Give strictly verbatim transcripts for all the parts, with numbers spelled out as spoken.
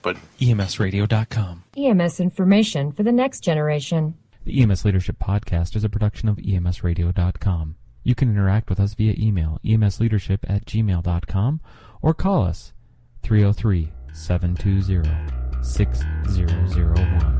But E M S radio dot com. E M S information for the next generation. The E M S Leadership Podcast is a production of E M S radio dot com. You can interact with us via email, E M S leadership at gmail dot com, or call us three oh three, seven two zero, six zero zero one.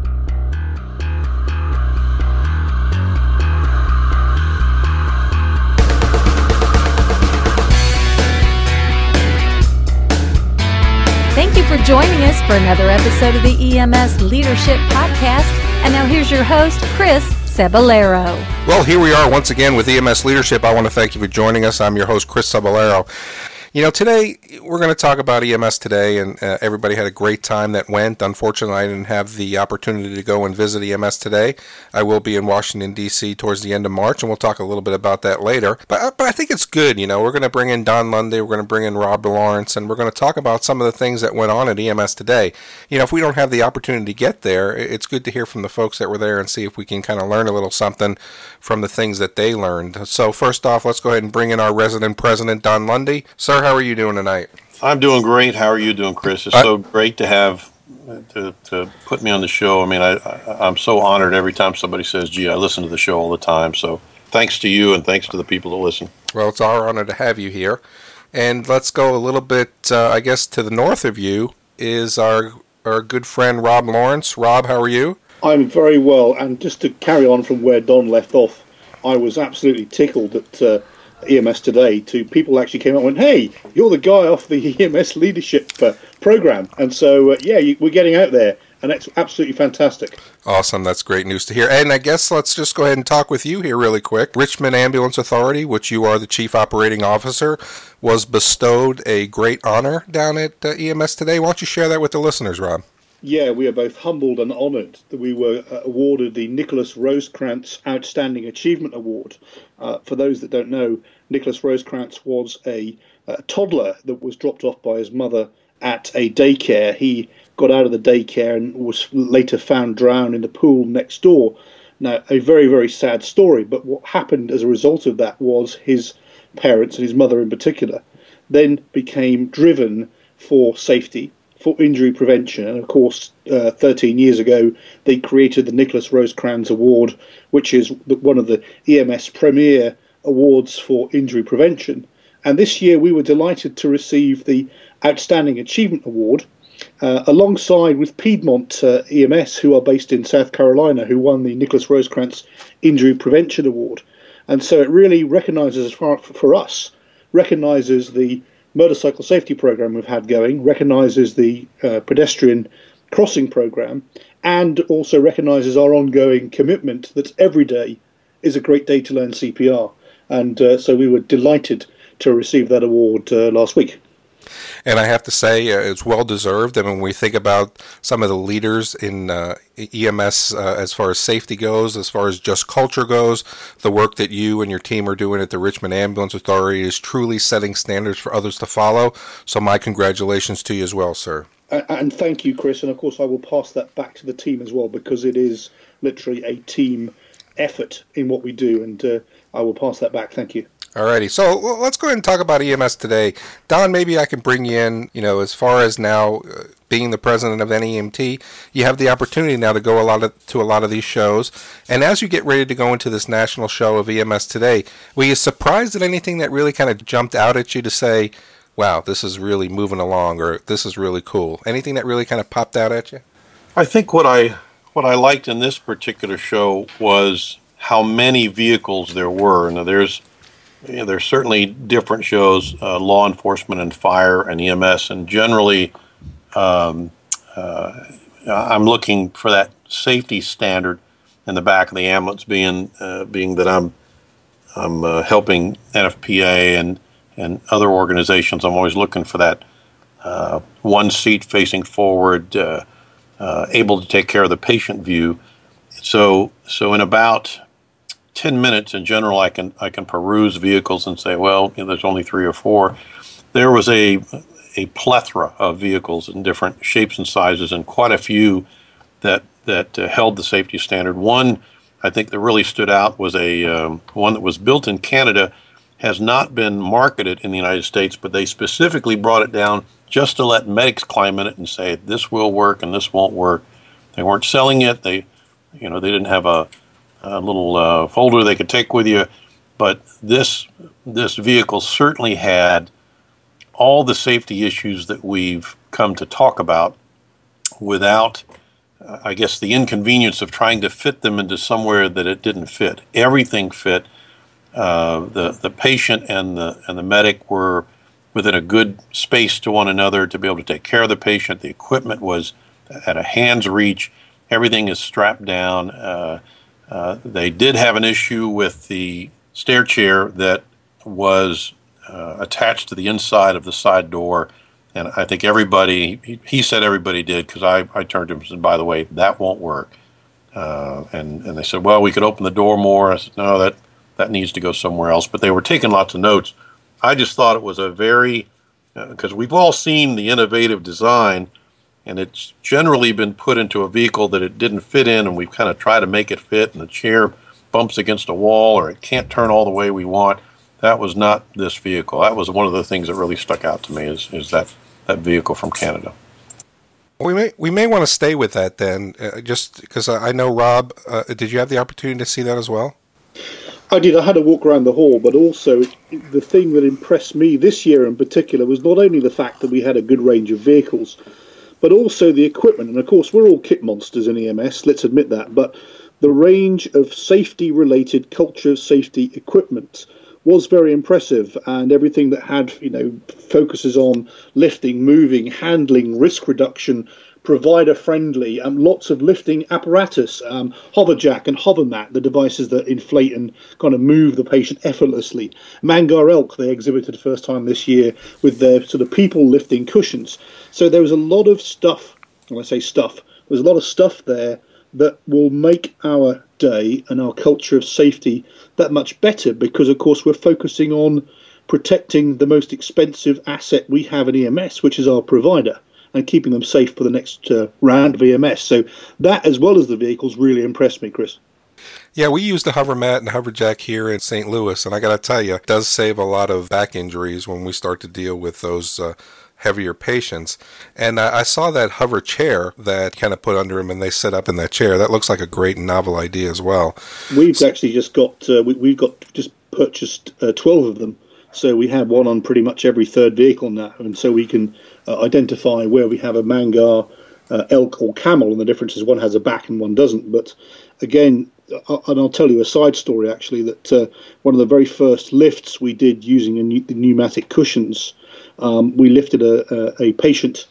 Thank you for joining us for another episode of the E M S Leadership Podcast. And now here's your host, Chris Cebollero. Well, here we are once again with E M S Leadership. I want to thank you for joining us. I'm your host, Chris Cebollero. You know, today we're going to talk about E M S today, and uh, everybody had a great time that went. Unfortunately, I didn't have the opportunity to go and visit E M S today. I will be in Washington, D C towards the end of March, and we'll talk a little bit about that later. But, uh, but I think it's good. You know, we're going to bring in Don Lundy, we're going to bring in Rob Lawrence, and we're going to talk about some of the things that went on at E M S today. You know, if we don't have the opportunity to get there, it's good to hear from the folks that were there and see if we can kind of learn a little something from the things that they learned. So first off, let's go ahead and bring in our resident president, Don Lundy. Sir, how are you doing tonight? I'm doing great. How are you doing, Chris? It's so great to have to, to put me on the show. I mean, I, I, I'm so honored every time somebody says, gee, I listen to the show all the time. So thanks to you and thanks to the people that listen. Well, it's our honor to have you here. And let's go a little bit, uh, I guess, to the north of you is our, our good friend, Rob Lawrence. Rob, how are you? I'm very well. And just to carry on from where Don left off, I was absolutely tickled that uh, E M S today to people actually came up and went, hey, you're the guy off the E M S leadership uh, program. And so, uh, yeah, you, we're getting out there, and it's absolutely fantastic. Awesome. That's great news to hear. And I guess let's just go ahead and talk with you here really quick. Richmond Ambulance Authority, which you are the Chief Operating Officer, was bestowed a great honor down at uh, E M S today. Why don't you share that with the listeners, Rob? Yeah, we are both humbled and honoured that we were uh, awarded the Nicholas Rosekrantz Outstanding Achievement Award. Uh, for those that don't know, Nicholas Rosekrantz was a, a toddler that was dropped off by his mother at a daycare. He got out of the daycare and was later found drowned in the pool next door. Now, a very, very sad story, but what happened as a result of that was his parents, and his mother in particular, then became driven for safety, for injury prevention. And of course, uh, thirteen years ago, they created the Nicholas Rosekrantz Award, which is one of the E M S premier awards for injury prevention. And this year we were delighted to receive the Outstanding Achievement Award, uh, alongside with Piedmont uh, E M S, who are based in South Carolina, who won the Nicholas Rosekrantz Injury Prevention Award. And so it really recognises, as far for us, recognises the motorcycle safety program we've had going, recognises the uh, pedestrian crossing program, and also recognises our ongoing commitment that every day is a great day to learn C P R. And uh, so we were delighted to receive that award uh, last week. And I have to say, uh, it's well deserved. I mean, when we think about some of the leaders in uh, E M S uh, as far as safety goes, as far as just culture goes, the work that you and your team are doing at the Richmond Ambulance Authority is truly setting standards for others to follow. So my congratulations to you as well, sir. And thank you, Chris. And of course, I will pass that back to the team as well, because it is literally a team effort in what we do. And uh, I will pass that back. Thank you. Alrighty, so well, let's go ahead and talk about E M S today. Don, maybe I can bring you in, you know, as far as now uh, being the president of N E M T, you have the opportunity now to go a lot of, to a lot of these shows. And as you get ready to go into this national show of E M S today, were you surprised at anything that really kind of jumped out at you to say, wow, this is really moving along, or this is really cool? Anything that really kind of popped out at you? I think what I what I liked in this particular show was how many vehicles there were. Now, there's You know, there's certainly different shows, uh, law enforcement and fire and E M S, and generally um, uh, I'm looking for that safety standard in the back of the ambulance, being uh, being that I'm I'm uh, helping N F P A and, and other organizations. I'm always looking for that uh, one seat facing forward, uh, uh, able to take care of the patient view. So so in about ten minutes in general, I can I can peruse vehicles and say, well, you know, there's only three or four. There was a a plethora of vehicles in different shapes and sizes, and quite a few that that uh, held the safety standard. One, I think, that really stood out was a um, one that was built in Canada, has not been marketed in the United States, but they specifically brought it down just to let medics climb in it and say, this will work and this won't work. They weren't selling it. They, you know, they didn't have a, a little uh, folder they could take with you. But this this vehicle certainly had all the safety issues that we've come to talk about without, uh, I guess, the inconvenience of trying to fit them into somewhere that it didn't fit. Everything fit. Uh, the the patient and the and the medic were within a good space to one another to be able to take care of the patient. The equipment was at a hand's reach. Everything is strapped down. Uh, uh, they did have an issue with the stair chair that was uh, attached to the inside of the side door, and I think everybody, he, he said everybody did, because I, I turned to him and said, by the way, that won't work. Uh, and, and they said, well, we could open the door more. I said, no, that, that needs to go somewhere else. But they were taking lots of notes. I just thought it was a very, because uh, we've all seen the innovative design, and it's generally been put into a vehicle that it didn't fit in, and we've kind of tried to make it fit, and the chair bumps against a wall, or it can't turn all the way we want. That was not this vehicle. That was one of the things that really stuck out to me, is, is that, that vehicle from Canada. We may we may want to stay with that then, uh, just because I know, Rob, uh, did you have the opportunity to see that as well? I did. I had a walk around the hall, but also the thing that impressed me this year in particular was not only the fact that we had a good range of vehicles, but also the equipment. And of course, we're all kit monsters in E M S, let's admit that, but the range of safety-related culture safety equipment was very impressive, and everything that had, you know, focuses on lifting, moving, handling, risk reduction, provider-friendly, um, lots of lifting apparatus, um, hover jack and hover mat, the devices that inflate and kind of move the patient effortlessly. Mangar Elk, they exhibited first time this year with their sort of people lifting cushions. So there was a lot of stuff, when I say stuff, there's a lot of stuff there that will make our day and our culture of safety that much better, because, of course, we're focusing on protecting the most expensive asset we have in E M S, which is our provider, and keeping them safe for the next uh, round of E M S. So that, as well as the vehicles, really impressed me, Chris. Yeah, we use the hover mat and hover jack here in Saint Louis, and I got to tell you, it does save a lot of back injuries when we start to deal with those uh, heavier patients. And uh, I saw that hover chair that kind of put under him, and they sit up in that chair. That looks like a great novel idea as well. We've so, actually just got uh, we, we've got just purchased uh, twelve of them. So we have one on pretty much every third vehicle now, and so we can uh, identify where we have a Mangar, uh, Elk, or Camel, and the difference is one has a back and one doesn't. But again, uh, and I'll tell you a side story actually, that uh, one of the very first lifts we did using a new, the pneumatic cushions, um, we lifted a, a, a patient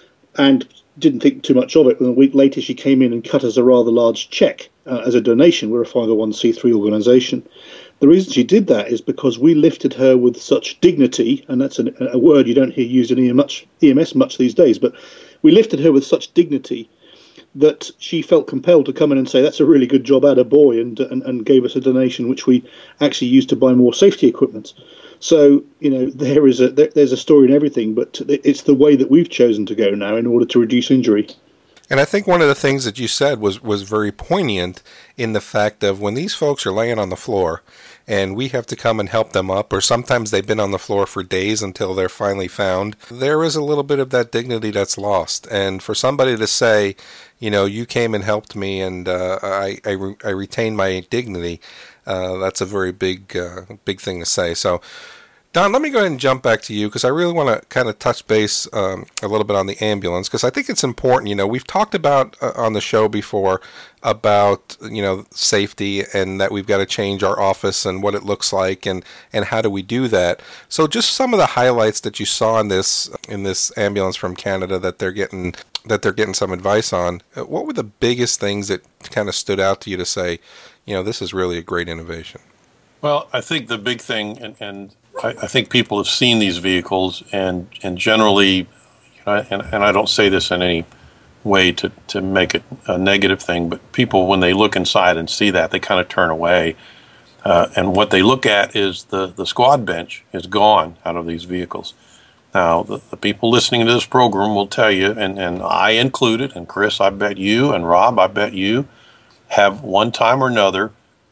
and didn't think too much of it. And a week later, she came in and cut us a rather large check uh, as a donation. We're a five oh one c three organisation. The reason she did that is because we lifted her with such dignity, and that's an, a word you don't hear used in E M S much these days, but we lifted her with such dignity that she felt compelled to come in and say, that's a really good job, atta boy, and, and, and gave us a donation, which we actually used to buy more safety equipment. So, you know, there is a there, there's a story in everything, but it's the way that we've chosen to go now in order to reduce injury. And I think one of the things that you said was, was very poignant in the fact of when these folks are laying on the floor and we have to come and help them up, or sometimes they've been on the floor for days until they're finally found, there is a little bit of that dignity that's lost. And for somebody to say, you know, you came and helped me and uh, I, I, re- I retained my dignity, uh, that's a very big, uh, big thing to say. So, Don, let me go ahead and jump back to you because I really want to kind of touch base um, a little bit on the ambulance, because I think it's important. You know, we've talked about uh, on the show before about, you know, safety and that we've got to change our office and what it looks like and, and how do we do that. So just some of the highlights that you saw in this in this ambulance from Canada that they're getting that they're getting some advice on. What were the biggest things that kind of stood out to you to say, you know, this is really a great innovation? Well, I think the big thing, and, and I, I think people have seen these vehicles, and and generally, you know, and, and I don't say this in any way to, to make it a negative thing, but people, when they look inside and see that, they kind of turn away. Uh, and what they look at is the, the squad bench is gone out of these vehicles. Now, the, the people listening to this program will tell you, and, and I included, and Chris, I bet you, and Rob, I bet you, have one time or another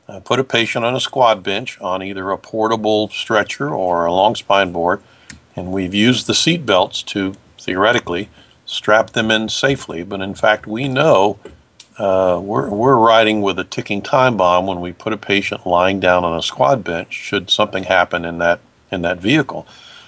uh, put a patient on a squad bench on either a portable stretcher or a long spine board, and we've used the seat belts to theoretically strap them in safely. But in fact, we know uh, we're, we're riding with a ticking time bomb when we put a patient lying down on a squad bench should something happen in that in that vehicle.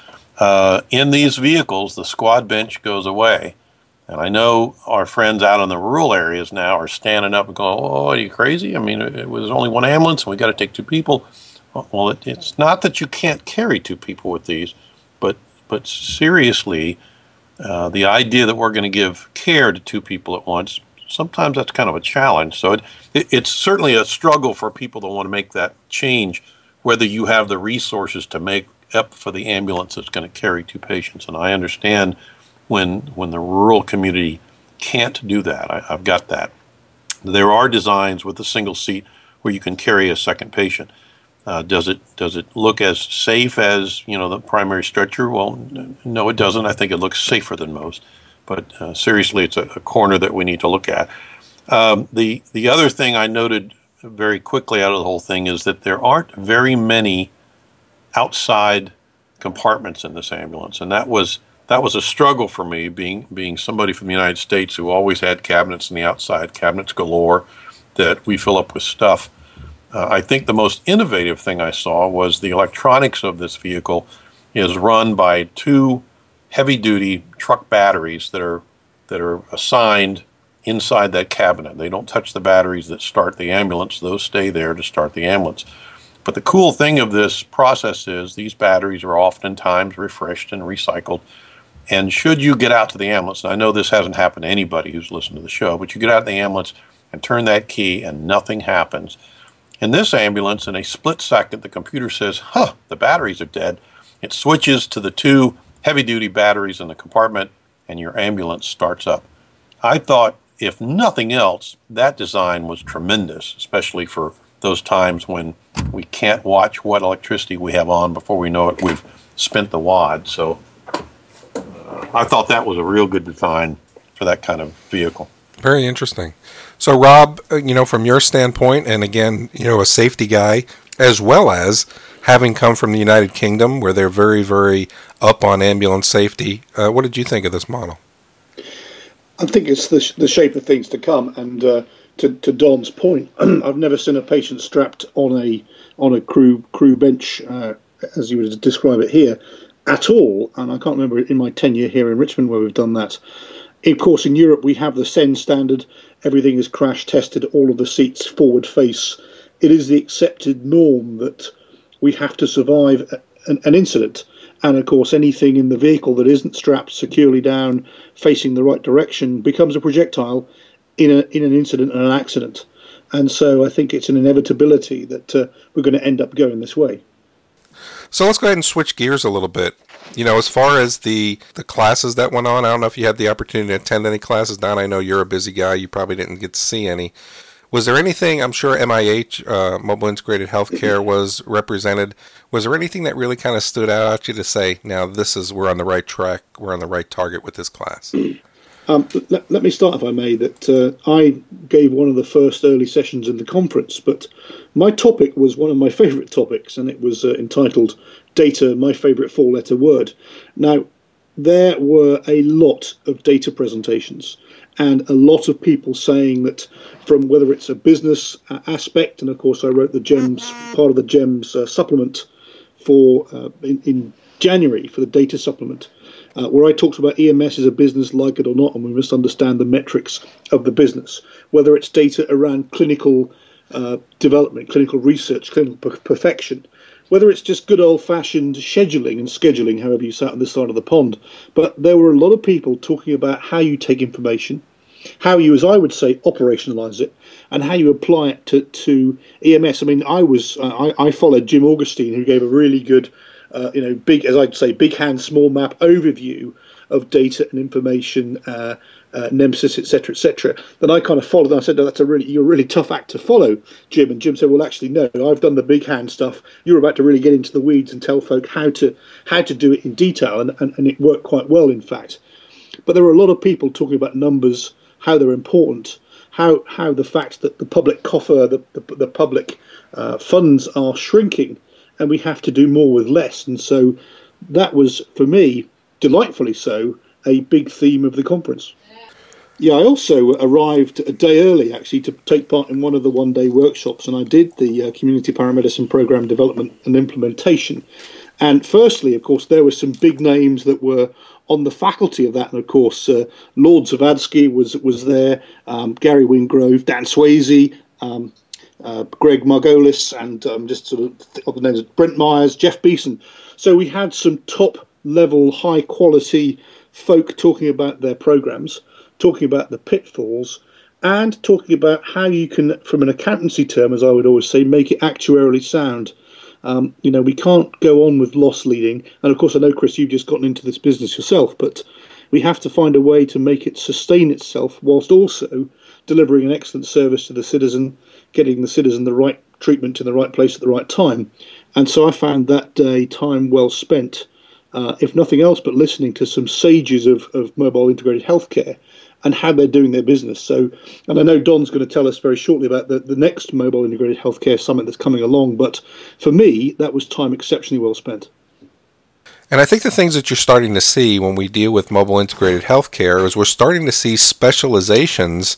Uh, in these vehicles, the squad bench goes away. And I know our friends out in the rural areas now are standing up and going, oh, are you crazy? I mean, it, it was only one ambulance and we got to take two people. Well, it, it's not that you can't carry two people with these, but but seriously, uh, the idea that we're going to give care to two people at once, sometimes that's kind of a challenge. So it, it, it's certainly a struggle for people that want to make that change, whether you have the resources to make up for the ambulance that's going to carry two patients. And I understand when when the rural community can't do that. I, I've got that. There are designs with a single seat where you can carry a second patient. Uh, does it does it look as safe as, you know, the primary stretcher? Well, n- no, it doesn't. I think it looks safer than most. But uh, seriously, it's a, a corner that we need to look at. Um, the the other thing I noted very quickly out of the whole thing is that there aren't very many outside compartments in this ambulance, and that was that was a struggle for me, being being somebody from the United States who always had cabinets in the outside, cabinets galore that we fill up with stuff. Uh, I think the most innovative thing I saw was the electronics of this vehicle is run by two heavy-duty truck batteries that are that are assigned inside that cabinet. They don't touch the batteries that start the ambulance; those stay there to start the ambulance. But the cool thing of this process is these batteries are oftentimes refreshed and recycled. And should you get out to the ambulance, and I know this hasn't happened to anybody who's listened to the show, but you get out of the ambulance and turn that key and nothing happens. In this ambulance, in a split second, the computer says, huh, the batteries are dead. It switches to the two heavy-duty batteries in the compartment, and your ambulance starts up. I thought, if nothing else, that design was tremendous, especially for those times when we can't watch what electricity we have on before we know it, we've spent the wad. So uh, I thought that was a real good design for that kind of vehicle. Very interesting. So, Rob, you know, from your standpoint, and again, you know, a safety guy, as well as having come from the United Kingdom, where they're very, very up on ambulance safety, uh, what did you think of this model? I think it's the, sh- the shape of things to come, and uh, to, to Don's point, I've never seen a patient strapped on a on a crew crew bench, uh, as you would describe it here, at all. And I can't remember in my tenure here in Richmond where we've done that. Of course, in Europe, we have the S E N standard. Everything is crash tested, all of the seats forward face. It is the accepted norm that we have to survive an, an incident. And of course, anything in the vehicle that isn't strapped securely down, facing the right direction, becomes a projectile in, a, in an incident and an accident. And so I think it's an inevitability that uh, we're going to end up going this way. So let's go ahead and switch gears a little bit. You know, as far as the, the classes that went on, I don't know if you had the opportunity to attend any classes. Don, I know you're a busy guy. You probably didn't get to see any. Was there anything, I'm sure M I H, uh, Mobile Integrated Healthcare, was represented. Was there anything that really kind of stood out at you to say, now this is, we're on the right track, we're on the right target with this class? Um, let, let me start, if I may, that uh, I gave one of the first early sessions in the conference, but my topic was one of my favourite topics, and it was uh, entitled Data, My Favourite Four-Letter Word. Now, there were a lot of data presentations and a lot of people saying that from whether it's a business uh, aspect, and of course I wrote the GEMS, part of the GEMS uh, supplement for uh, in, in January for the data supplement, Uh, where I talked about E M S as a business, like it or not, and we must understand the metrics of the business, whether it's data around clinical uh, development, clinical research, clinical per- perfection, whether it's just good old-fashioned scheduling and scheduling, however you sat on this side of the pond. But there were a lot of people talking about how you take information, how you, as I would say, operationalize it, and how you apply it to, to E M S. I mean, I was uh, I, I followed Jim Augustine, who gave a really good Uh, you know, big, as I'd say, big hand, small map overview of data and information, uh, uh, Nemesis, et cetera, et cetera. Then I kind of followed. And I said, no, "That's a really, you're a really tough act to follow, Jim." And Jim said, "Well, actually, no. I've done the big hand stuff. You're about to really get into the weeds and tell folk how to how to do it in detail, and, and, and it worked quite well, in fact." But there were a lot of people talking about numbers, how they're important, how how the fact that the public coffer, the the, the public uh, funds are shrinking, and we have to do more with less. And so that was, for me, delightfully so, a big theme of the conference. Yeah, I also arrived a day early, actually, to take part in one of the one-day workshops, and I did the uh, Community Paramedicine Program Development and Implementation. And firstly, of course, there were some big names that were on the faculty of that, and of course, uh, Lord Zavadsky was was there, um, Gary Wingrove, Dan Swayze, um, uh, Greg Margolis, and um, just sort of other names, Brent Myers, Jeff Beeson. So we had some top-level, high-quality folk talking about their programs, talking about the pitfalls, and talking about how you can, from an accountancy term, as I would always say, make it actuarially sound. Um, you know, we can't go on with loss leading. And of course, I know, Chris, you've just gotten into this business yourself, but we have to find a way to make it sustain itself whilst also delivering an excellent service to the citizen, getting the citizen the right treatment in the right place at the right time. And so I found that day time well spent, uh, if nothing else, but listening to some sages of, of mobile integrated healthcare and how they're doing their business. So, and I know Don's going to tell us very shortly about the, the next Mobile Integrated Healthcare Summit that's coming along, but for me, that was time exceptionally well spent. And I think the things that you're starting to see when we deal with mobile integrated healthcare is we're starting to see specializations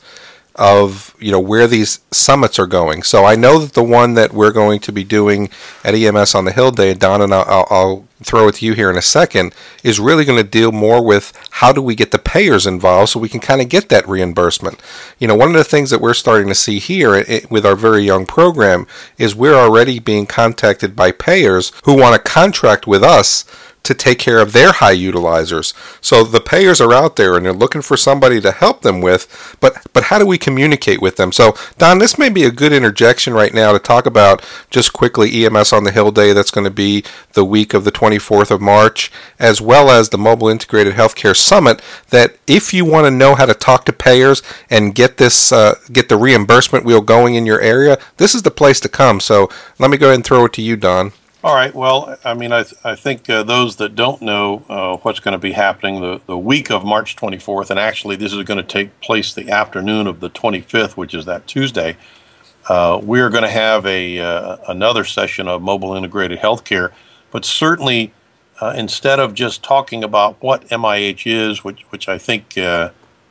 of, you know, where these summits are going. So I know that the one that we're going to be doing at E M S on the Hill Day, Don, and I'll, I'll throw it to you here in a second, is really going to deal more with how do we get the payers involved so we can kind of get that reimbursement. You know, one of the things that we're starting to see here it, with our very young program is we're already being contacted by payers who want to contract with us to take care of their high utilizers. So the payers are out there and they're looking for somebody to help them with, but but how do we communicate with them? So Don, this may be a good interjection right now to talk about just quickly E M S on the Hill Day. That's going to be the week of the twenty-fourth of March, as well as the Mobile Integrated Healthcare Summit, that if you want to know how to talk to payers and get this uh, get the reimbursement wheel going in your area, this is the place to come. So let me go ahead and throw it to you, Don. All right. Well, I mean, I, th- I think uh, those that don't know uh, what's going to be happening the, the week of March twenty-fourth, and actually this is going to take place the afternoon of the twenty-fifth, which is that Tuesday, uh, we're going to have a uh, another session of mobile integrated healthcare. But certainly, uh, instead of just talking about what M I H is, which which I think uh,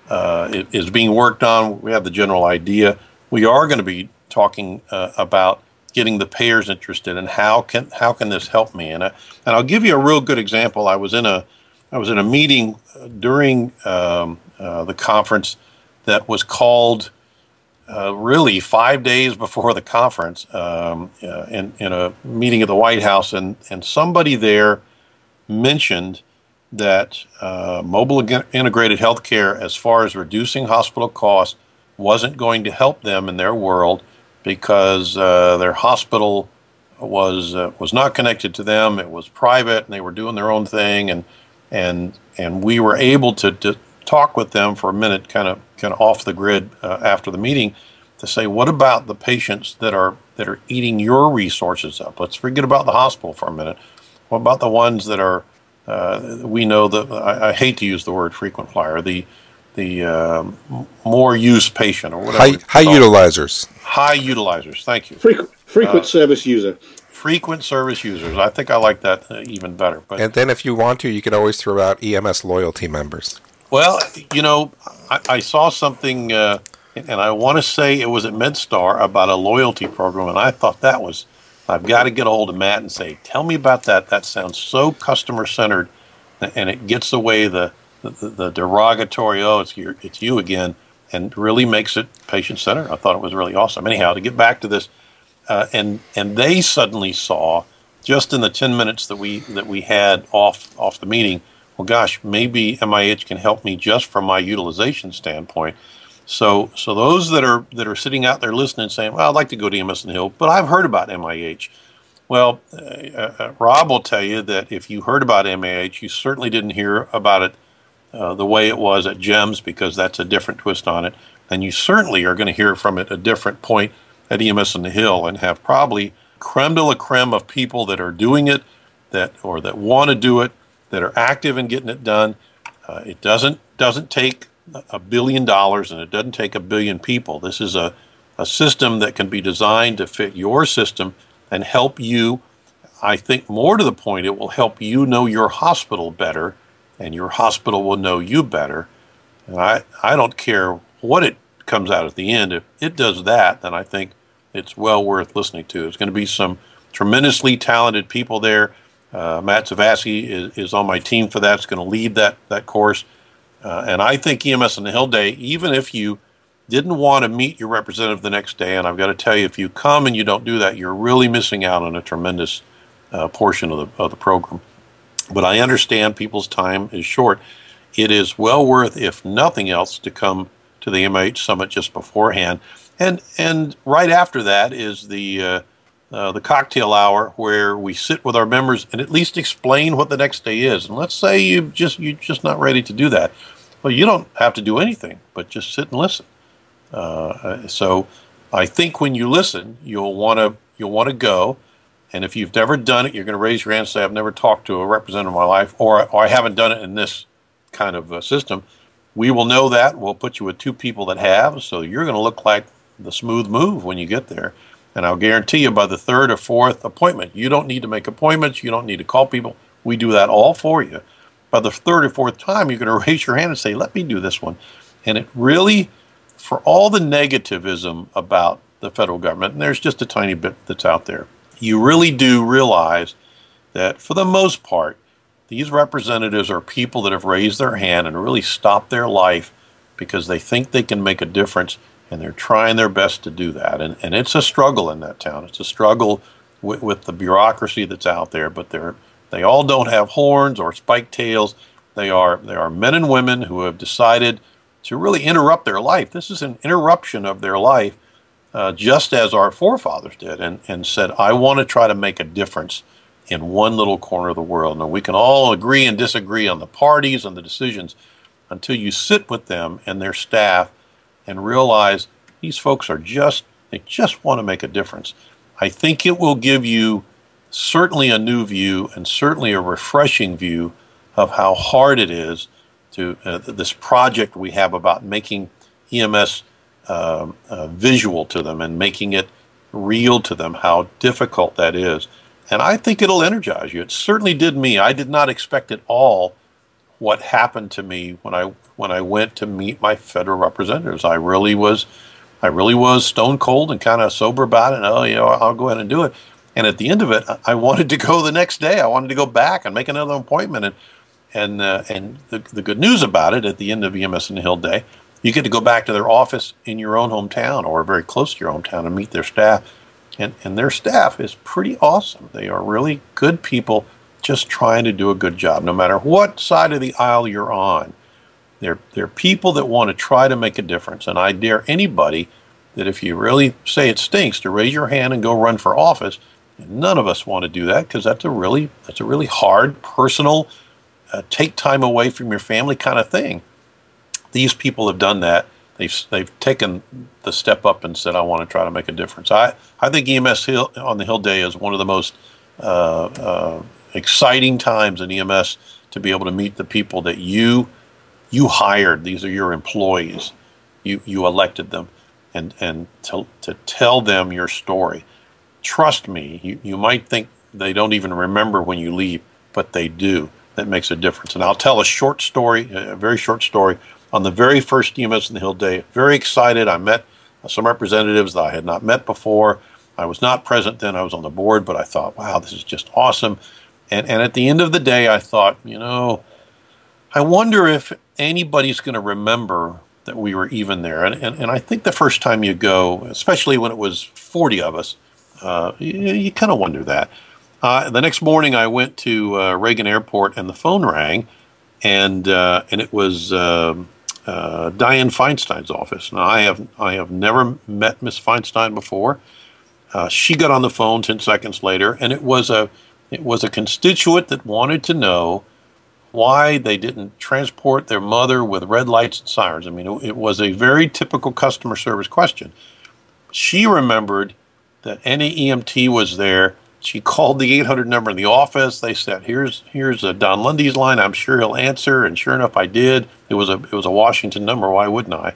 uh, is being worked on, we have the general idea. We are going to be talking uh, about getting the payers interested and how can how can this help me? And I, and I'll give you a real good example. I was in a I was in a meeting during um, uh, the conference that was called uh, really five days before the conference um, uh, in in a meeting at the White House, and and somebody there mentioned that uh, mobile integrated healthcare, as far as reducing hospital costs, wasn't going to help them in their world, because uh, their hospital was uh, was not connected to them. It was private, and they were doing their own thing. And and and we were able to, to talk with them for a minute, kind of kind of off the grid uh, after the meeting, to say, what about the patients that are that are eating your resources up? Let's forget about the hospital for a minute. What about the ones that are uh, we know that I, I hate to use the word frequent flyer, the the uh, more use patient or whatever. High, high utilizers. High utilizers. Thank you. Frequent, frequent uh, service user. Frequent service users. I think I like that uh, even better. But and then if you want to, you could always throw out E M S loyalty members. Well, you know, I, I saw something, uh, and I want to say it was at MedStar about a loyalty program, and I thought that was, I've got to get a hold of Matt and say, tell me about that. That sounds so customer-centered, and it gets away the The, the derogatory, oh, it's you, it's you again, and really makes it patient-centered. I thought it was really awesome. Anyhow, to get back to this, uh, and and they suddenly saw, just in the ten minutes that we that we had off off the meeting, well, gosh, maybe M I H can help me just from my utilization standpoint. So so those that are that are sitting out there listening, saying, well, I'd like to go to E M S on the Hill, but I've heard about M I H. Well, uh, uh, Rob will tell you that if you heard about M I H, you certainly didn't hear about it Uh, the way it was at GEMS, because that's a different twist on it. And you certainly are going to hear from it a different point at E M S on the Hill, and have probably creme de la creme of people that are doing it, that or that want to do it, that are active in getting it done. Uh, it doesn't doesn't take a billion dollars and it doesn't take a billion people. This is a, a system that can be designed to fit your system and help you. I think more to the point, it will help you know your hospital better, and your hospital will know you better. And I, I don't care what it comes out at the end. If it does that, then I think it's well worth listening to. There's going to be some tremendously talented people there. Uh, Matt Zavasky is, is on my team for that. It's going to lead that, that course. Uh, and I think E M S on the Hill Day, even if you didn't want to meet your representative the next day, and I've got to tell you, if you come and you don't do that, you're really missing out on a tremendous uh, portion of the, of the program. But I understand people's time is short. It is well worth, if nothing else, to come to the M I H Summit just beforehand. And and right after that is the uh, uh, the cocktail hour, where we sit with our members and at least explain what the next day is. And let's say you just you're just not ready to do that. Well, you don't have to do anything, but just sit and listen. Uh, so I think when you listen, you'll want to you'll want to go. And if you've never done it, you're going to raise your hand and say, "I've never talked to a representative in my life," or, or "I haven't done it in this kind of uh, system." We will know that. We'll put you with two people that have, so you're going to look like the smooth move when you get there. And I'll guarantee you, by the third or fourth appointment, you don't need to make appointments. You don't need to call people. We do that all for you. By the third or fourth time, you're going to raise your hand and say, "Let me do this one." And it really, for all the negativism about the federal government, and there's just a tiny bit that's out there, you really do realize that for the most part, these representatives are people that have raised their hand and really stopped their life because they think they can make a difference, and they're trying their best to do that. And, and it's a struggle in that town. It's a struggle with, with the bureaucracy that's out there, but they're, they all don't have horns or spiked tails. They are, they are men and women who have decided to really interrupt their life. This is an interruption of their life, uh, just as our forefathers did, and, and said, "I want to try to make a difference in one little corner of the world." Now, we can all agree and disagree on the parties and the decisions until you sit with them and their staff and realize these folks are just, they just want to make a difference. I think it will give you certainly a new view and certainly a refreshing view of how hard it is to, uh, this project we have about making E M S uh, uh, visual to them and making it real to them, how difficult that is. And I think it'll energize you. It certainly did me. I did not expect at all what happened to me when I when I went to meet my federal representatives. I really was, I really was stone cold and kind of sober about it. And, oh, you know, I'll go ahead and do it. And at the end of it, I wanted to go the next day. I wanted to go back and make another appointment. And and uh, and the the good news about it, at the end of E M S on the Hill Day, you get to go back to their office in your own hometown or very close to your hometown and meet their staff. And, and their staff is pretty awesome. They are really good people just trying to do a good job, no matter what side of the aisle you're on. They're, they're people that want to try to make a difference. And I dare anybody that if you really say it stinks, to raise your hand and go run for office. And none of us want to do that, because that's a really that's a really hard, personal, uh, take time away from your family kind of thing. These people have done that. They've, they've taken the step up and said, "I want to try to make a difference." I, I think E M S Hill, on the Hill Day is one of the most uh, uh, exciting times in E M S to be able to meet the people that you you hired. These are your employees. You you elected them, and, and to, to tell them your story. Trust me, you, you might think they don't even remember when you leave, but they do. That makes a difference. And I'll tell a short story, a very short story. On the very first E M S on the Hill Day, very excited. I met some representatives that I had not met before. I was not present then. I was on the board, but I thought, wow, this is just awesome. And and at the end of the day, I thought, you know, I wonder if anybody's going to remember that we were even there. And, and and I think the first time you go, especially when it was forty of us, uh, you, you kind of wonder that. Uh, the next morning, I went to uh, Reagan Airport, and the phone rang, and uh, and it was uh, uh, Dianne Feinstein's office. Now, I have I have never met Miss Feinstein before. Uh, she got on the phone ten seconds later, and it was a it was a constituent that wanted to know why they didn't transport their mother with red lights and sirens. I mean, it, it was a very typical customer service question. She remembered that any E M T was there She called the eight hundred number in the office. They said, "Here's here's a Don Lundy's line. I'm sure he'll answer." And sure enough, I did. It was a it was a Washington number. Why wouldn't I?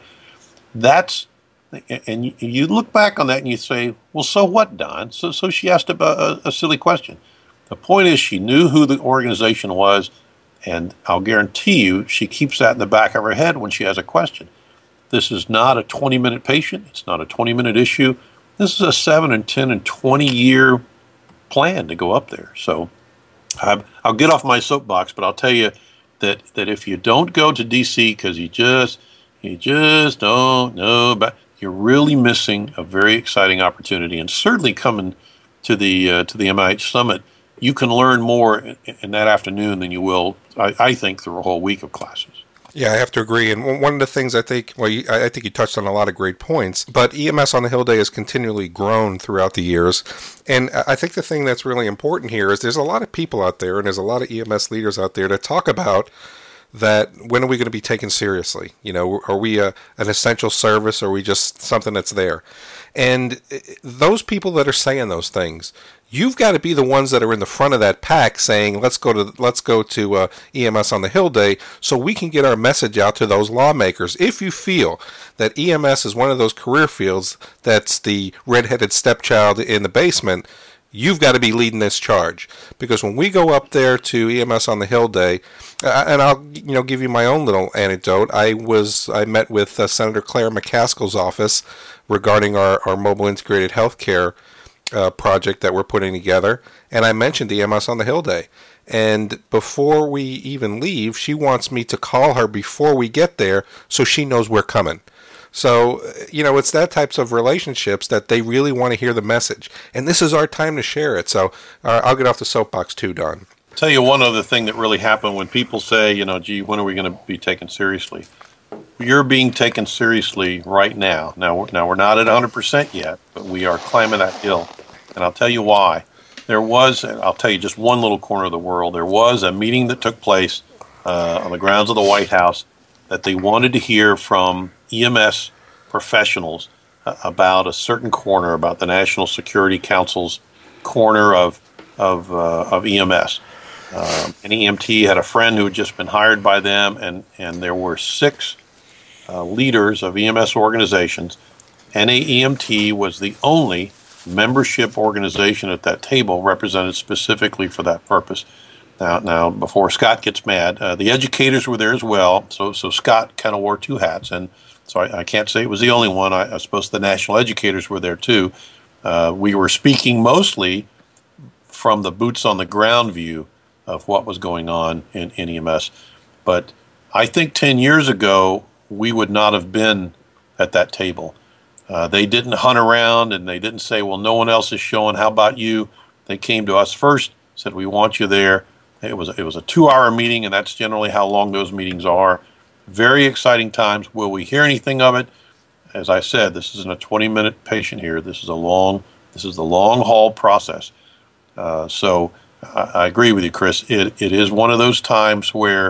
That's and you, you look back on that and you say, "Well, so what, Don?" So so she asked a, a, a silly question. The point is, she knew who the organization was, and I'll guarantee you, she keeps that in the back of her head when she has a question. This is not a twenty-minute patient. It's not a twenty-minute issue. This is a seven and ten and twenty-year plan to go up there. So I, I'll get off my soapbox, but I'll tell you that, that if you don't go to D C because you just you just don't know about, you're really missing a very exciting opportunity. And certainly coming to the uh, to the M I H Summit, you can learn more in, in that afternoon than you will, I, I think, through a whole week of classes. Yeah, I have to agree. And one of the things I think, well, you, I think you touched on a lot of great points, but E M S on the Hill Day has continually grown throughout the years. And I think the thing that's really important here is there's a lot of people out there, and there's a lot of E M S leaders out there that talk about that when are we going to be taken seriously? You know, are we a, an essential service, or are we just something that's there? And those people that are saying those things, you've got to be the ones that are in the front of that pack saying, let's go to let's go to uh, E M S on the Hill Day so we can get our message out to those lawmakers. If you feel that E M S is one of those career fields that's the redheaded stepchild in the basement, you've got to be leading this charge. Because when we go up there to E M S on the Hill Day, uh, and I'll you know give you my own little anecdote. I was I met with uh, Senator Claire McCaskill's office regarding our, our mobile integrated healthcare Uh, project that we're putting together, and I mentioned E M S on the Hill Day. And before we even leave, she wants me to call her before we get there so she knows we're coming. So, you know, it's that types of relationships that they really want to hear the message. And this is our time to share it. So uh, I'll get off the soapbox too, Don. I'll tell you one other thing that really happened when people say, you know, gee, when are we going to be taken seriously? You're being taken seriously right now. Now, we're, now we're not at one hundred percent yet, but we are climbing that hill. And I'll tell you why. There was, I'll tell you just one little corner of the world, there was a meeting that took place uh, on the grounds of the White House that they wanted to hear from E M S professionals uh, about a certain corner, about the National Security Council's corner of, of, uh, of E M S. Um, an E M T had a friend who had just been hired by them, and, and there were six uh, leaders of E M S organizations. N A E M T was the only membership organization at that table represented specifically for that purpose. Now, now before Scott gets mad, uh, the educators were there as well. So, so Scott kind of wore two hats, and so I, I can't say it was the only one. I, I suppose the national educators were there too. Uh, we were speaking mostly from the boots on the ground view of what was going on in, in E M S. But I think ten years ago, we would not have been at that table. Uh, they didn't hunt around, and they didn't say, well, no one else is showing, how about you? They came to us first, said, we want you there. It was, it was a two-hour meeting, and that's generally how long those meetings are. Very exciting times. Will we hear anything of it? As I said, this isn't a twenty-minute patient here. This is a long, this is the long-haul process. Uh, so I, I agree with you, Chris. It, it is one of those times where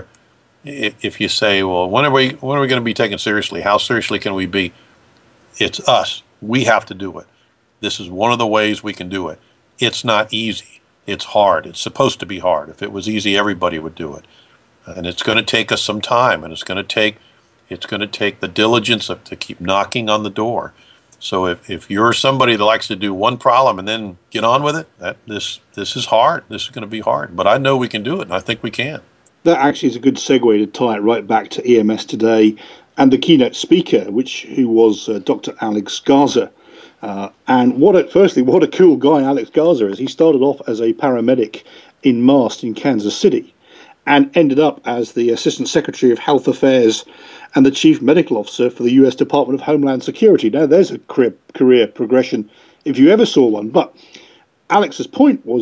if you say, well, when are we, when are we going to be taken seriously? How seriously can we be? It's us. We have to do it. This is one of the ways we can do it. It's not easy. It's hard. It's supposed to be hard. If it was easy, everybody would do it. And it's going to take us some time, and it's going to take it's going to take the diligence of, to keep knocking on the door. So if, if you're somebody that likes to do one problem and then get on with it, that this this is hard. This is going to be hard. But I know we can do it, and I think we can. That actually is a good segue to tie it right back to E M S Today and the keynote speaker, which who was uh, Doctor Alex Garza. Uh, and what a, firstly, what a cool guy Alex Garza is. He started off as a paramedic in Mast in Kansas City and ended up as the Assistant Secretary of Health Affairs and the Chief Medical Officer for the U S Department of Homeland Security. Now, there's a career, career progression if you ever saw one. But Alex's point was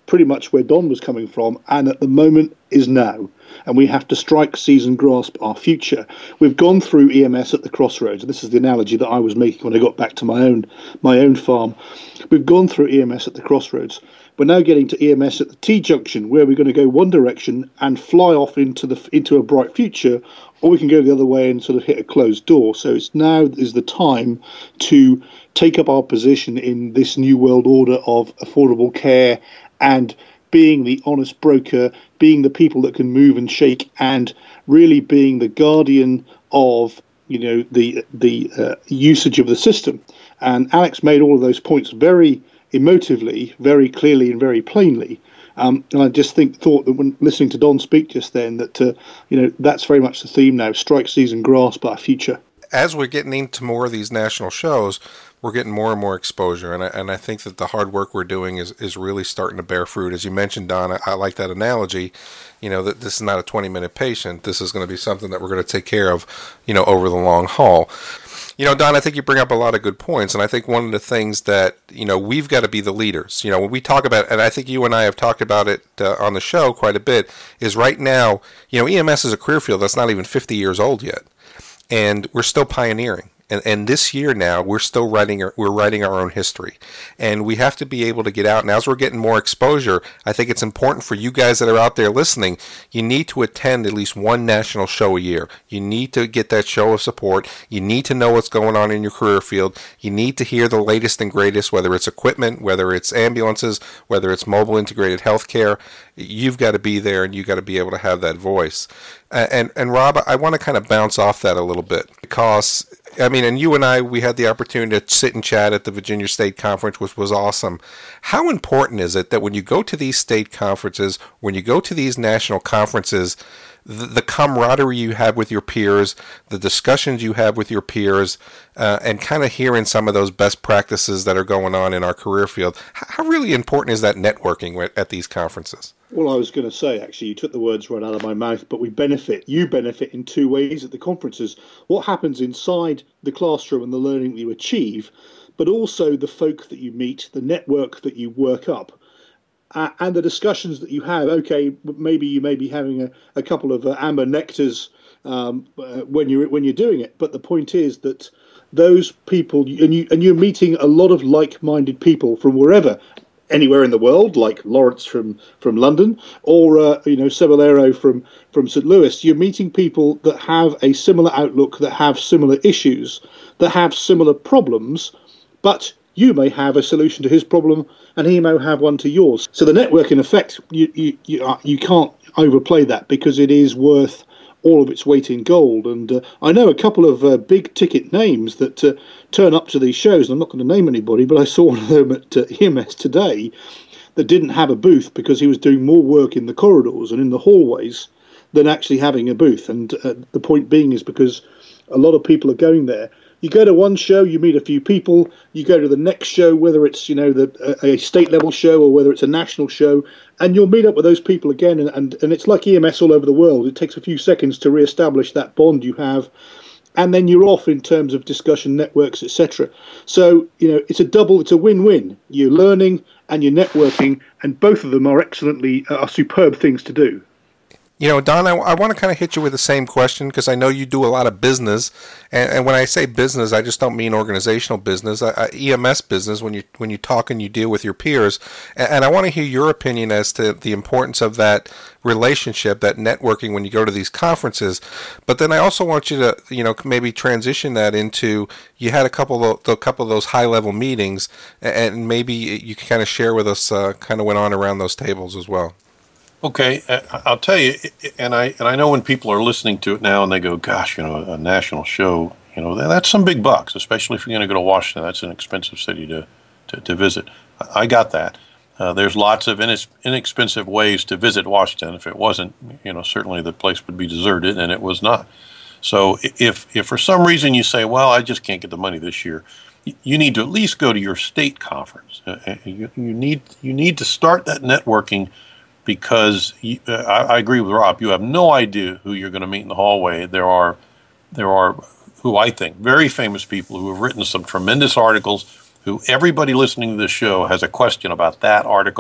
pretty much where Don was coming from, and at the moment is now. And we have to strike, seize and grasp our future. We've gone through E M S at the crossroads, and this is the analogy that I was making when I got back to my own my own farm. We've gone through E M S at the crossroads. We're now getting to E M S at the T-junction, where we're going to go one direction and fly off into the into a bright future, or we can go the other way and sort of hit a closed door. So it's now is the time to take up our position in this new world order of affordable care and being the honest broker, being the people that can move and shake, and really being the guardian of, you know, the the uh, usage of the system. And Alex made all of those points very emotively, very clearly, and very plainly. Um, and I just think thought that when listening to Don speak just then, that uh, you know, that's very much the theme now: strike, seize, and grasp our future. As we're getting into more of these national shows, we're getting more and more exposure, and I, and I think that the hard work we're doing is, is really starting to bear fruit. As you mentioned, Don, I, I like that analogy, you know, that this is not a twenty-minute patient. This is going to be something that we're going to take care of, you know, over the long haul. You know, Don, I think you bring up a lot of good points, and I think one of the things that, you know, we've got to be the leaders. You know, when we talk about, and I think you and I have talked about it uh, on the show quite a bit, is right now, you know, E M S is a career field that's not even fifty years old yet, and we're still pioneering. And and this year now, we're still writing our, we're writing our own history, and we have to be able to get out. And as we're getting more exposure, I think it's important for you guys that are out there listening. You need to attend at least one national show a year. You need to get that show of support. You need to know what's going on in your career field. You need to hear the latest and greatest, whether it's equipment, whether it's ambulances, whether it's mobile integrated healthcare. You've got to be there, and you've got to be able to have that voice. Uh, and and Rob, I want to kind of bounce off that a little bit, because I mean, and you and I, we had the opportunity to sit and chat at the Virginia State Conference, which was awesome. How important is it that when you go to these state conferences, when you go to these national conferences, the, the camaraderie you have with your peers, the discussions you have with your peers, uh, and kind of hearing some of those best practices that are going on in our career field, how really important is that networking at these conferences? Well, I was going to say, actually, you took the words right out of my mouth, but we benefit, you benefit in two ways at the conferences. What happens inside the classroom and the learning that you achieve, but also the folk that you meet, the network that you work up, uh, and the discussions that you have. Okay, maybe you may be having a, a couple of uh, amber nectars um, uh, when you're when you're doing it, but the point is that those people, and you and you're meeting a lot of like-minded people from wherever. Anywhere in the world, like Lawrence from, from London, or uh, you know, Cebollero from, from Saint Louis. You're meeting people that have a similar outlook, that have similar issues, that have similar problems, but you may have a solution to his problem, and he may have one to yours. So the network, in effect, you you you, uh, you can't overplay that, because it is worth all of its weight in gold. And uh, I know a couple of uh, big ticket names that uh, turn up to these shows, and I'm not going to name anybody, but I saw one of them at uh, E M S today that didn't have a booth because he was doing more work in the corridors and in the hallways than actually having a booth. And uh, the point being is because a lot of people are going there. You go to one show, you meet a few people. You go to the next show, whether it's, you know, the, a, a state level show or whether it's a national show, and you'll meet up with those people again. And, and, and it's like E M S all over the world. It takes a few seconds to reestablish that bond you have, and then you're off in terms of discussion networks, et cetera. So, you know, it's a double, it's a win-win. You're learning and you're networking, and both of them are excellently, uh, are superb things to do. You know, Don, I, I want to kind of hit you with the same question, because I know you do a lot of business, and, and when I say business, I just don't mean organizational business, I, I, E M S business. When you when you talk and you deal with your peers, and, and I want to hear your opinion as to the importance of that relationship, that networking when you go to these conferences. But then I also want you to, you know, maybe transition that into, you had a couple of a couple of those high level meetings, and maybe you can kind of share with us uh, kind of went on around those tables as well. Okay, I'll tell you, and I and I know when people are listening to it now and they go, gosh, you know, a national show, you know, that's some big bucks, especially if you're going to go to Washington. That's an expensive city to, to, to visit. I got that. Uh, there's lots of inexpensive ways to visit Washington. If it wasn't, you know, certainly the place would be deserted, and it was not. So if, if for some reason you say, well, I just can't get the money this year, you need to at least go to your state conference. You, you need you need to start that networking, because you, uh, I, I agree with Rob. You have no idea who you're going to meet in the hallway. There are, there are, who I think, very famous people who have written some tremendous articles, who everybody listening to this show has a question about that article,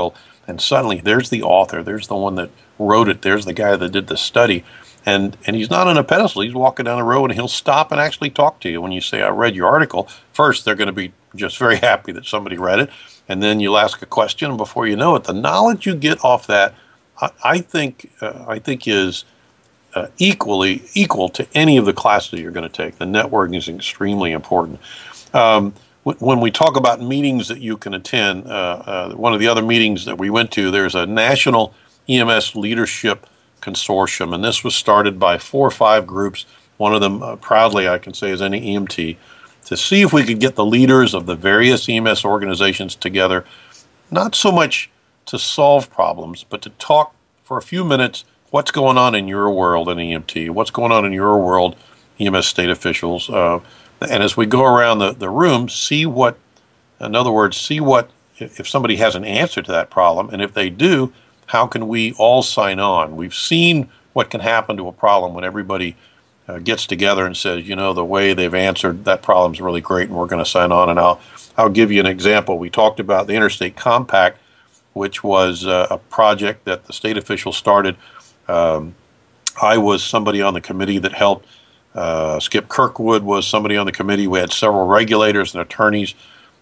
and suddenly there's the author, there's the one that wrote it, there's the guy that did the study, and and he's not on a pedestal. He's walking down the road, and he'll stop and actually talk to you. When you say, I read your article, first they're going to be just very happy that somebody read it, and then you'll ask a question, and before you know it, the knowledge you get off that, I, I think uh, I think is uh, equally equal to any of the classes you're going to take. The networking is extremely important. Um, When we talk about meetings that you can attend, uh, uh, one of the other meetings that we went to, there's a National E M S Leadership Consortium, and this was started by four or five groups, one of them uh, proudly, I can say, is N E M T, to see if we could get the leaders of the various E M S organizations together, not so much to solve problems, but to talk for a few minutes what's going on in your world in E M T, what's going on in your world, E M S state officials, uh, and as we go around the, the room, see what, in other words, see what, if somebody has an answer to that problem, and if they do, how can we all sign on? We've seen what can happen to a problem when everybody uh, gets together and says, you know, the way they've answered that problem is really great, and we're going to sign on. And I'll, I'll give you an example. We talked about the Interstate Compact, which was uh, a project that the state officials started. Um, I was somebody on the committee that helped. Uh, Skip Kirkwood was somebody on the committee. We had several regulators and attorneys,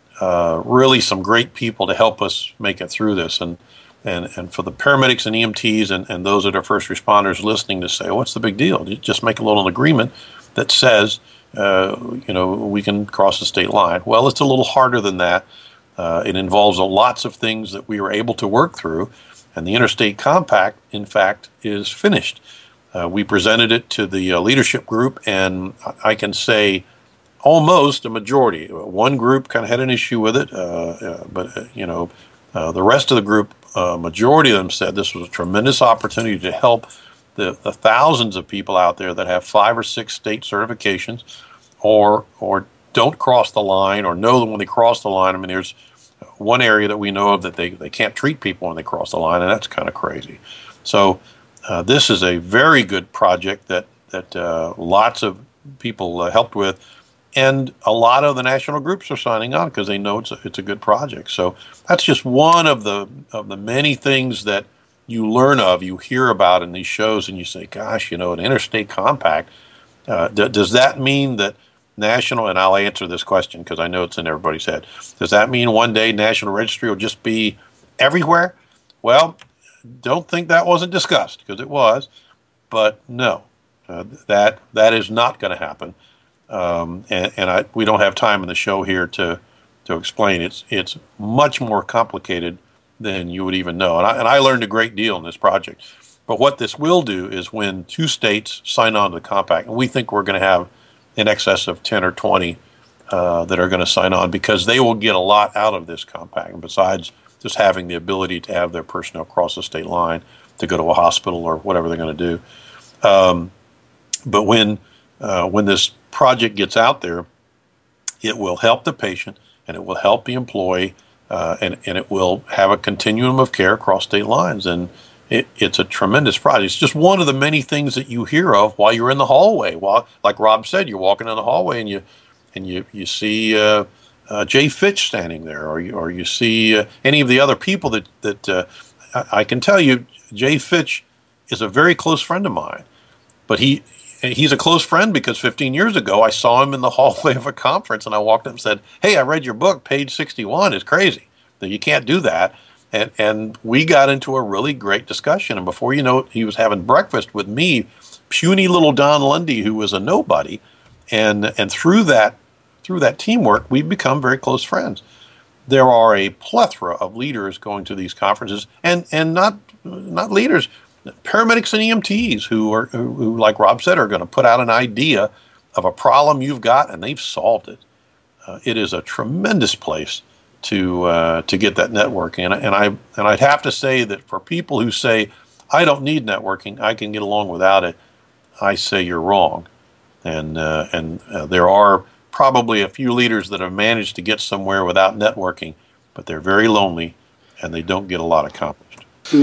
uh, really some great people to help us make it through this. And and, and for the paramedics and E M Ts and, and those that are first responders listening to say, what's the big deal? Just make a little agreement that says, uh, you know, we can cross the state line. Well, it's a little harder than that. Uh, it involves lots of things that we were able to work through. And the Interstate Compact, in fact, is finished. Uh, we presented it to the uh, leadership group, and I can say almost a majority. One group kind of had an issue with it, uh, uh, but, uh, you know, uh, the rest of the group, uh, majority of them said this was a tremendous opportunity to help the, the thousands of people out there that have five or six state certifications or or don't cross the line or know that when they cross the line. I mean, there's one area that we know of that they, they can't treat people when they cross the line, and that's kind of crazy. So Uh, this is a very good project that that uh, lots of people uh, helped with, and a lot of the national groups are signing on because they know it's a, it's a good project. So that's just one of the of the many things that you learn of, you hear about in these shows, and you say, "Gosh, you know, an interstate compact. Uh, d- does that mean that national?" And I'll answer this question because I know it's in everybody's head. Does that mean one day National Registry will just be everywhere? Well, don't think that wasn't discussed, because it was, but no, uh, that that is not going to happen. Um, and and I, we don't have time in the show here to to explain. It's it's much more complicated than you would even know. And I, and I learned a great deal in this project. But what this will do is when two states sign on to the compact, and we think we're going to have in excess of ten or twenty uh, that are going to sign on, because they will get a lot out of this compact. And besides just having the ability to have their personnel cross the state line to go to a hospital or whatever they're going to do. Um, but when uh, when this project gets out there, it will help the patient, and it will help the employee, uh, and, and it will have a continuum of care across state lines. And it, it's a tremendous project. It's just one of the many things that you hear of while you're in the hallway. While, like Rob said, you're walking in the hallway and you and you, you see uh, Uh, Jay Fitch standing there, or you, or you see uh, any of the other people that that uh, I, I can tell you, Jay Fitch is a very close friend of mine. But he he's a close friend because fifteen years ago I saw him in the hallway of a conference, and I walked up and said, "Hey, I read your book. Page sixty-one is crazy. You can't do that." And and we got into a really great discussion. And before you know it, he was having breakfast with me, puny little Don Lundy, who was a nobody, and and through that. Through that teamwork, we've become very close friends. There are a plethora of leaders going to these conferences, and, and not not leaders, paramedics and E M Ts who are who, who, like Rob said, are going to put out an idea of a problem you've got, and they've solved it. Uh, it is a tremendous place to uh, to get that networking, and, and I and I'd have to say that for people who say I don't need networking, I can get along without it, I say you're wrong, and uh, and uh, there are probably a few leaders that have managed to get somewhere without networking, but they're very lonely and they don't get a lot accomplished.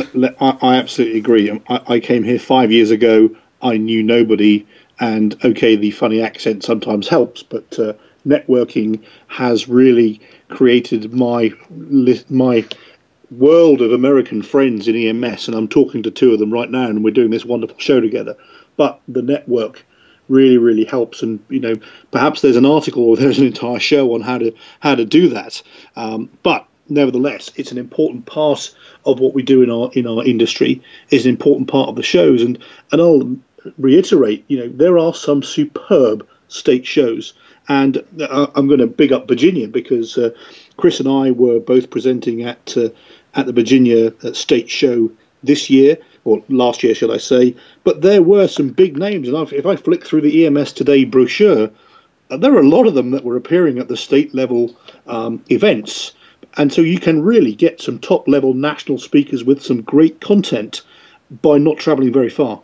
I absolutely agree. I came here five years ago. I knew nobody, and okay, the funny accent sometimes helps, but uh, networking has really created my my world of American friends in E M S, and I'm talking to two of them right now, and we're doing this wonderful show together. But the network really, really helps, and you know, perhaps there's an article or there's an entire show on how to how to do that. Um, but nevertheless, it's an important part of what we do in our in our industry. Is an important part of the shows, and and I'll reiterate, you know, there are some superb state shows, and I'm going to big up Virginia because uh, Chris and I were both presenting at uh, at the Virginia State Show this year, or last year, should I say. But there were some big names, and I've, if I flick through the E M S Today brochure, uh, there are a lot of them that were appearing at the state level um, events, and so you can really get some top level national speakers with some great content by not traveling very far.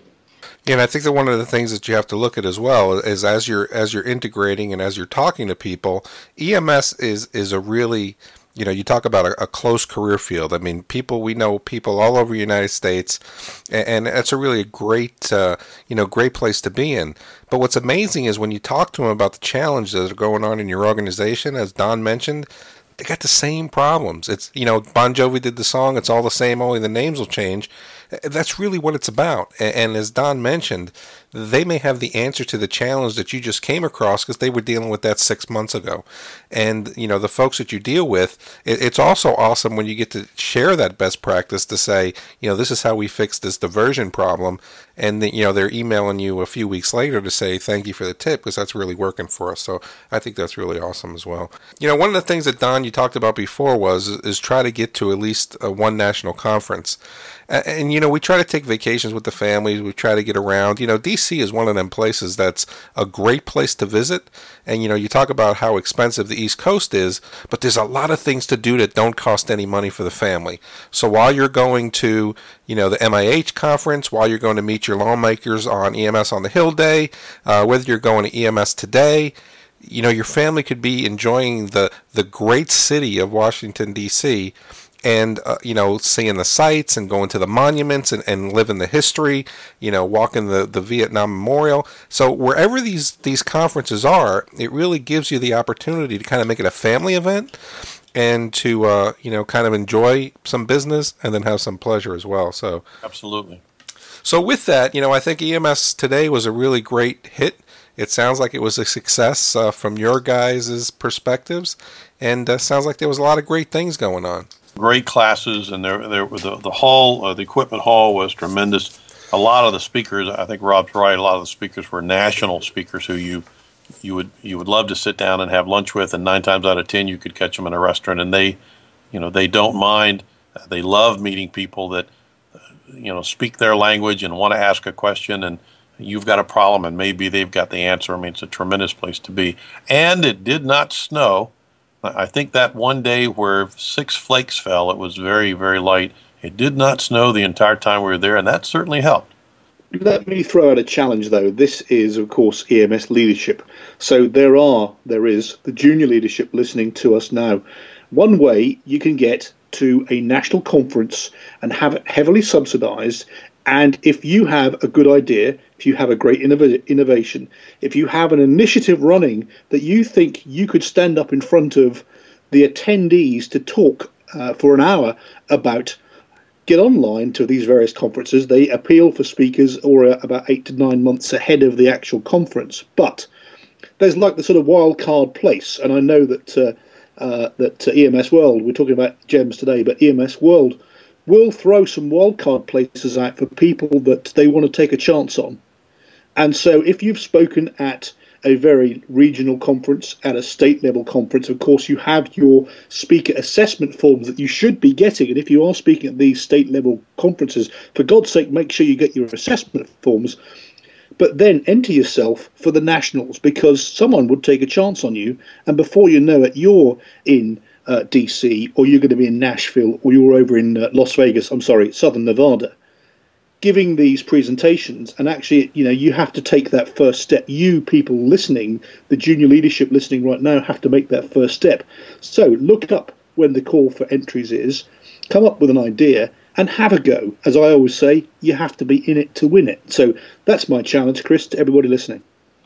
Yeah, and I think that one of the things that you have to look at as well is as you're as you're integrating and as you're talking to people, E M S is is a really, you know, you talk about a, a close career field. I mean, people, we know people all over the United States, and, and it's a really great, uh, you know, great place to be in. But what's amazing is when you talk to them about the challenges that are going on in your organization, as Don mentioned, they got the same problems. It's, you know, Bon Jovi did the song, it's all the same, only the names will change. That's really what it's about. And as Don mentioned, they may have the answer to the challenge that you just came across because they were dealing with that six months ago. And, you know, the folks that you deal with, it's also awesome when you get to share that best practice to say, you know, this is how we fix this diversion problem. And, you know, they're emailing you a few weeks later to say, thank you for the tip, because that's really working for us. So I think that's really awesome as well. You know, one of the things that, Don, you talked about before was is try to get to at least uh, one national conference. And, and, you know, we try to take vacations with the families. We try to get around. You know, D C is one of them places that's a great place to visit. And, you know, you talk about how expensive the East Coast is, but there's a lot of things to do that don't cost any money for the family. So while you're going to, you know, the M I H conference, while you're going to meet your lawmakers on E M S on the Hill Day, uh, whether you're going to E M S Today, you know, your family could be enjoying the, the great city of Washington, D C, and, uh, you know, seeing the sights and going to the monuments and, and living the history, you know, walking the, the Vietnam Memorial. So wherever these, these conferences are, it really gives you the opportunity to kind of make it a family event and to, uh, you know, kind of enjoy some business and then have some pleasure as well. So absolutely. So with that, you know, I think E M S Today was a really great hit. It sounds like it was a success uh, from your guys' perspectives, and uh, sounds like there was a lot of great things going on. Great classes, and there, there the the hall, uh, the equipment hall was tremendous. A lot of the speakers, I think Rob's right. A lot of the speakers were national speakers who you you would you would love to sit down and have lunch with, and nine times out of ten you could catch them in a restaurant, and they, you know, they don't mind. They love meeting people that, uh, you know, speak their language and want to ask a question, and you've got a problem, and maybe they've got the answer. I mean, it's a tremendous place to be, and it did not snow. I think that one day where six flakes fell, it was very, very light. It did not snow the entire time we were there, and that certainly helped. Let me throw out a challenge, though. This is, of course, E M S leadership. So there are, there is the junior leadership listening to us now. One way you can get to a national conference and have it heavily subsidized, and if you have a good idea, if you have a great innov- innovation, if you have an initiative running that you think you could stand up in front of the attendees to talk uh, for an hour about, get online to these various conferences. They appeal for speakers or uh, about eight to nine months ahead of the actual conference. But there's like the sort of wild card place, and I know that uh, uh, that uh, E M S World, we're talking about GEMS today, but E M S World will throw some wildcard places out for people that they want to take a chance on. And so if you've spoken at a very regional conference, at a state level conference, of course you have your speaker assessment forms that you should be getting. And if you are speaking at these state level conferences, for God's sake, make sure you get your assessment forms. But then enter yourself for the nationals, because someone would take a chance on you. And before you know it, you're in Uh, D C, or you're going to be in Nashville, or you're over in uh, Las Vegas, I'm sorry, Southern Nevada, giving these presentations. And actually, you know, you have to take that first step. You people listening, the junior leadership listening right now, have to make that first step. So look up when the call for entries is, come up with an idea, and have a go. As I always say, you have to be in it to win it. So that's my challenge, Chris, to everybody listening.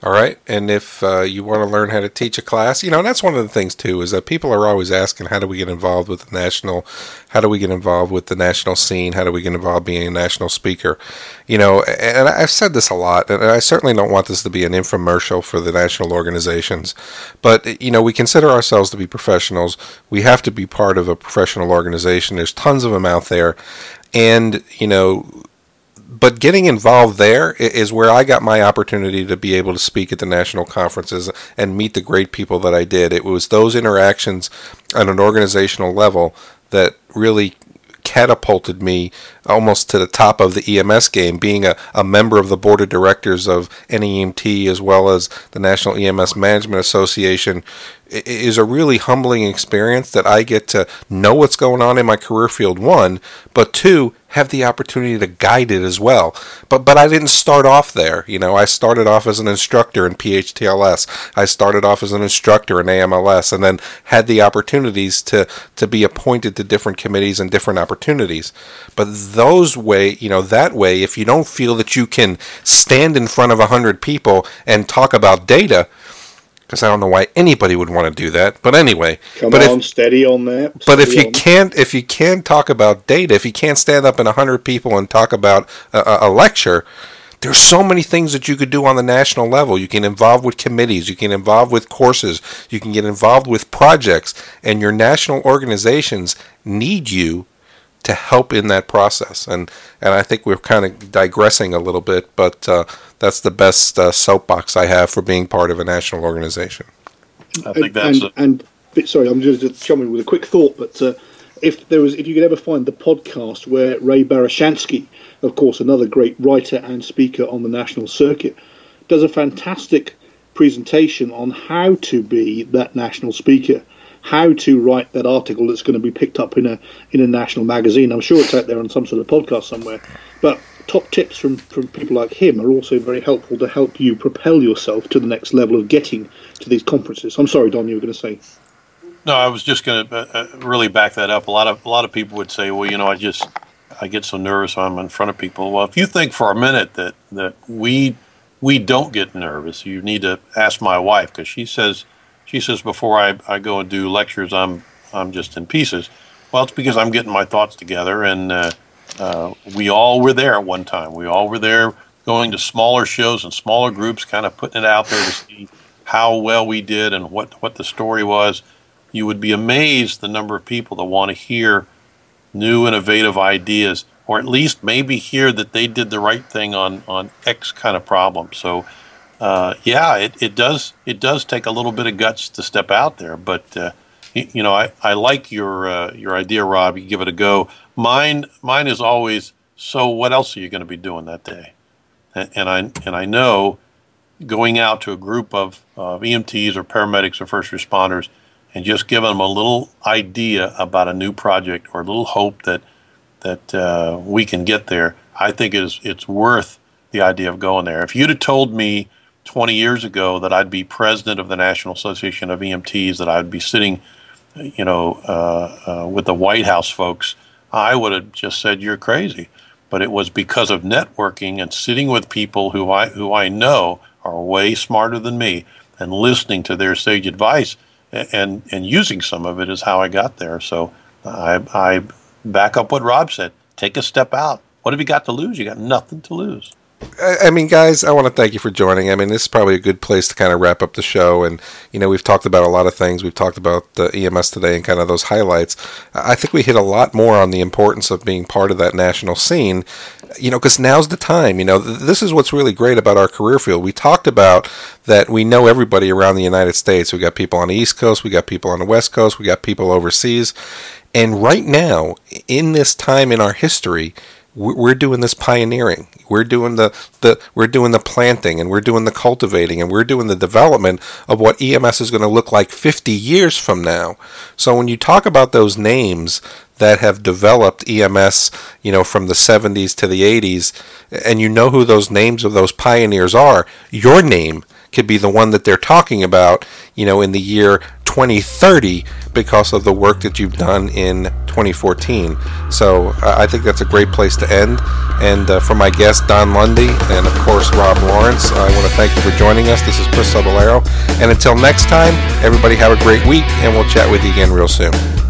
All right, and if uh, you want to learn how to teach a class, you know, and that's one of the things too, is that people are always asking, how do we get involved with the national, how do we get involved with the national scene, how do we get involved being a national speaker? You know, and I've said this a lot, and I certainly don't want this to be an infomercial for the national organizations, but, you know, we consider ourselves to be professionals. We have to be part of a professional organization. There's tons of them out there, and, you know, but getting involved there is where I got my opportunity to be able to speak at the national conferences and meet the great people that I did. It was those interactions on an organizational level that really catapulted me almost to the top of the E M S game, being a, a member of the board of directors of N E M T as well as the National E M S Management Association is a really humbling experience that I get to know what's going on in my career field, one, but two, have the opportunity to guide it as well. But but I didn't start off there. You know, I started off as an instructor in P H T L S. I started off as an instructor in A M L S, and then had the opportunities to, to be appointed to different committees and different opportunities. But those way, you know, that way, if you don't feel that you can stand in front of a hundred people and talk about data, because I don't know why anybody would want to do that. But anyway, come but on, if, steady on that. But if you on. can't, if you can't talk about data, if you can't stand up in a hundred people and talk about a, a lecture, there's so many things that you could do on the national level. You can involve with committees, you can involve with courses, you can get involved with projects, and your national organizations need you to help in that process. And and I think we're kind of digressing a little bit, but uh, that's the best uh, soapbox I have for being part of a national organization. I think that's and, and, and sorry, I'm just coming with a quick thought, but uh, if there was, if you could ever find the podcast where Ray Barashansky, of course, another great writer and speaker on the national circuit, does a fantastic presentation on how to be that national speaker, how to write that article that's going to be picked up in a in a national magazine. I'm sure it's out there on some sort of podcast somewhere. But top tips from, from people like him are also very helpful to help you propel yourself to the next level of getting to these conferences. I'm sorry, Don, you were going to say. No, I was just going to uh, really back that up. A lot of a lot of people would say, "Well, you know, I just I get so nervous when I'm in front of people." Well, if you think for a minute that that we we don't get nervous, you need to ask my wife, because she says she says before I, I go and do lectures, I'm I'm just in pieces. Well, it's because I'm getting my thoughts together, and uh, uh, we all were there at one time. We all were there going to smaller shows and smaller groups, kind of putting it out there to see how well we did and what what the story was. You would be amazed the number of people that want to hear new, innovative ideas, or at least maybe hear that they did the right thing on, on X kind of problem. So, uh, yeah, it, it does it does take a little bit of guts to step out there. But uh, you, you know, I, I like your uh, your idea, Rob. You give it a go. Mine mine is always, so what else are you going to be doing that day? And, and I and I know going out to a group of, of E M Ts or paramedics or first responders and just giving them a little idea about a new project or a little hope that that uh, we can get there, I think it is, it's worth the idea of going there. If you'd have told me twenty years ago that I'd be president of the National Association of E M Ts, that I'd be sitting, you know, uh, uh, with the White House folks, I would have just said, you're crazy. But it was because of networking and sitting with people who I who I know are way smarter than me and listening to their sage advice and and using some of it is how I got there. So I, I back up what Rob said. Take a step out. What have you got to lose? You got nothing to lose. I mean, guys, I want to thank you for joining. I mean, this is probably a good place to kind of wrap up the show. And, you know, we've talked about a lot of things. We've talked about the E M S today and kind of those highlights. I think we hit a lot more on the importance of being part of that national scene, you know, because now's the time. You know, th- this is what's really great about our career field. We talked about that we know everybody around the United States. We got people on the East Coast. We got people on the West Coast. We got people overseas. And right now, in this time in our history, we're doing this pioneering. We're doing the, the we're doing the planting, and we're doing the cultivating, and we're doing the development of what E M S is going to look like fifty years from now. So when you talk about those names that have developed E M S, you know, from the seventies to the eighties, and you know who those names of those pioneers are, your name could be the one that they're talking about, you know, in the year twenty thirty because of the work that you've done in twenty fourteen. So uh, I think that's a great place to end. And uh, for my guest, Don Lundy, and of course, Rob Lawrence, I want to thank you for joining us. This is Chris Cebollero. And until next time, everybody have a great week, and we'll chat with you again real soon.